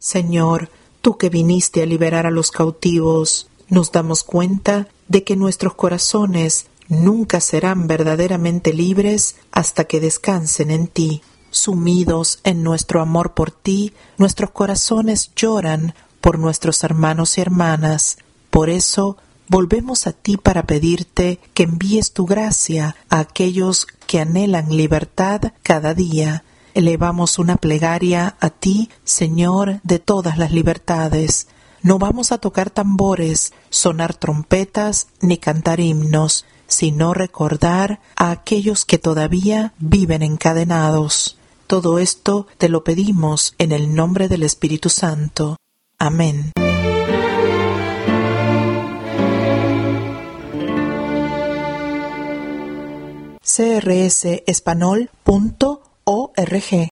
Señor, tú que viniste a liberar a los cautivos, nos damos cuenta de que nuestros corazones nunca serán verdaderamente libres hasta que descansen en ti. Sumidos en nuestro amor por ti, nuestros corazones lloran por nuestros hermanos y hermanas. Por eso, volvemos a ti para pedirte que envíes tu gracia a aquellos que anhelan libertad cada día. Elevamos una plegaria a ti, Señor de todas las libertades. No vamos a tocar tambores, sonar trompetas ni cantar himnos, sino recordar a aquellos que todavía viven encadenados. Todo esto te lo pedimos en el nombre del Espíritu Santo. Amén. crsespanol.org